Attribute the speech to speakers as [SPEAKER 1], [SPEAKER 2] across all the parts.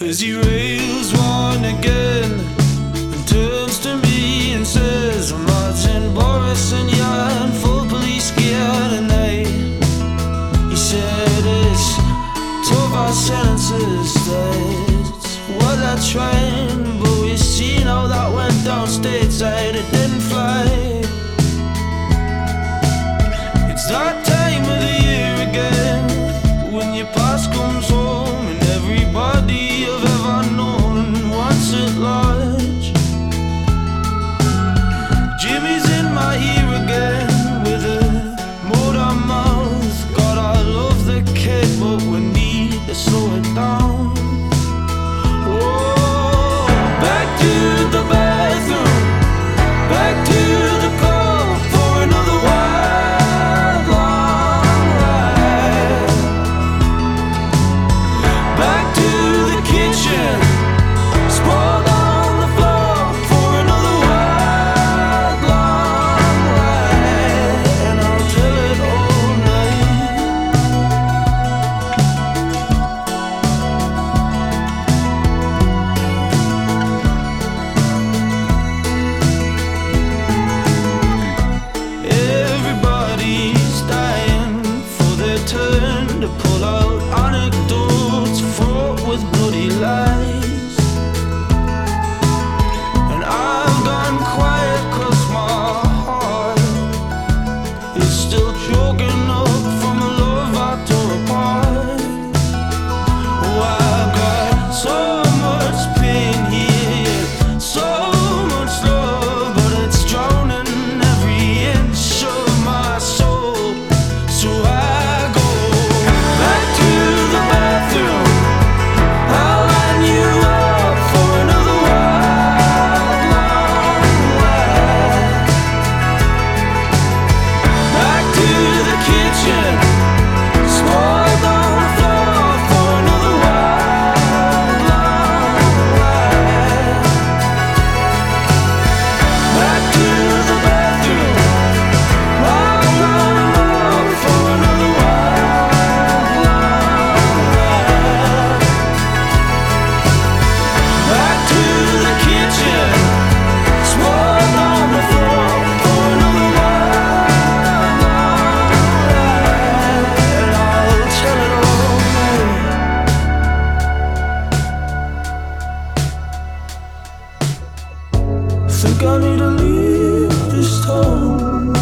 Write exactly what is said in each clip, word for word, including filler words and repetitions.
[SPEAKER 1] As he rails one again and turns to me and says, I'm Martin Boris and you're in full police gear tonight. He said it's tough our sentences, that's what they're trying, but we've seen how that went down stateside, it didn't fly. It's that time of the year again, when your past comes home and everybody you've ever known wants at large. Jimmy's in my ear again with a motor mouth. God, I love the kid, but we need to slow it down. Whoa, back to the bathroom, back to the call for another wild long ride. Back to the kitchen, sprawled on the floor for another wild long ride, and I'll tell it all night. Everybody's dying for their turn to pull out anecdotes fraught with bloody lies. And I've gone quiet 'cause my heart is still choking up from a love I tore apart. Oh, I've got so much pain here, yet so much love, but it's drowning every inch of my soul. So I go back to the bathroom, I'll line you up for another wild long ride. Back to the kitchen, sprawled on the floor for another wild long ride. Back to the bathroom, I'll line you up for another wild long ride. Back to the kitchen, sprawled on the floor for another wild long ride, and I'll tell it all night. Think I need to leave this town.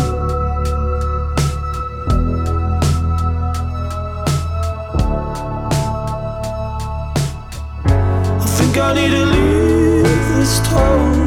[SPEAKER 1] I think I need to leave this town.